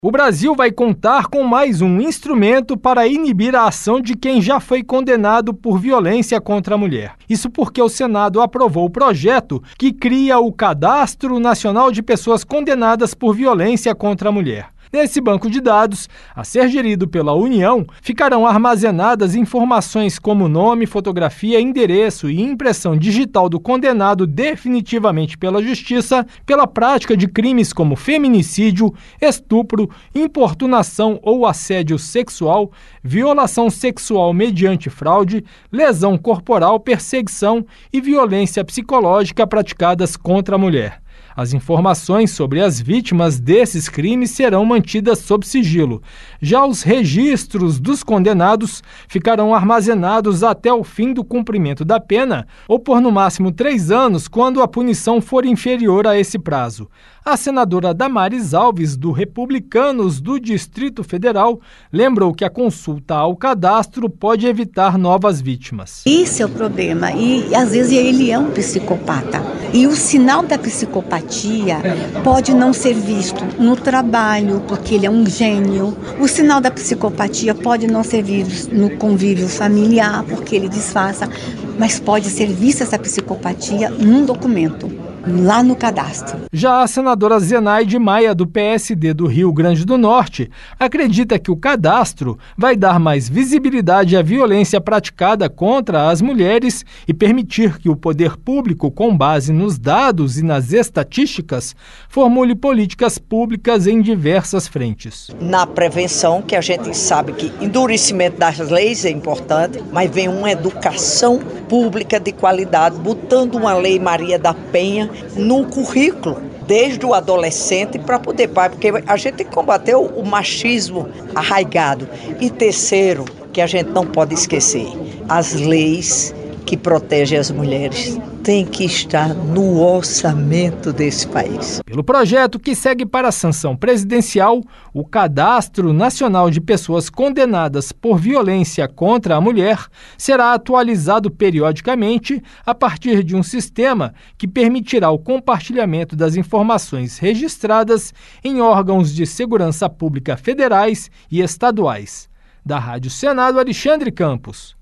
O Brasil vai contar com mais um instrumento para inibir a ação de quem já foi condenado por violência contra a mulher. Isso porque o Senado aprovou o projeto que cria o Cadastro Nacional de Pessoas Condenadas por Violência contra a Mulher. Nesse banco de dados, a ser gerido pela União, ficarão armazenadas informações como nome, fotografia, endereço e impressão digital do condenado definitivamente pela Justiça pela prática de crimes como feminicídio, estupro, importunação ou assédio sexual, violação sexual mediante fraude, lesão corporal, perseguição e violência psicológica praticadas contra a mulher. As informações sobre as vítimas desses crimes serão mantidas sob sigilo. Já os registros dos condenados ficarão armazenados até o fim do cumprimento da pena ou por no máximo 3 anos, quando a punição for inferior a esse prazo. A senadora Damares Alves, do Republicanos do Distrito Federal, lembrou que a consulta ao cadastro pode evitar novas vítimas. Esse é o problema, e às vezes ele é um psicopata. E o sinal da psicopatia pode não ser visto no trabalho, porque ele é um gênio. O sinal da psicopatia pode não ser visto no convívio familiar, porque ele disfarça, mas pode ser vista essa psicopatia num documento, lá no cadastro. Já a senadora Zenaide Maia, do PSD do Rio Grande do Norte, acredita que o cadastro vai dar mais visibilidade à violência praticada contra as mulheres e permitir que o poder público, com base nos dados e nas estatísticas, formule políticas públicas em diversas frentes. Na prevenção, que a gente sabe que endurecimento das leis é importante, mas vem uma educação pública de qualidade, botando uma lei Maria da Penha no currículo, desde o adolescente para poder pai, porque a gente tem que combater o machismo arraigado. E terceiro, que a gente não pode esquecer, as leis que protegem as mulheres têm que estar no orçamento desse país. Pelo projeto que segue para a sanção presidencial, o Cadastro Nacional de Pessoas Condenadas por Violência contra a Mulher será atualizado periodicamente a partir de um sistema que permitirá o compartilhamento das informações registradas em órgãos de segurança pública federais e estaduais. Da Rádio Senado, Alexandre Campos.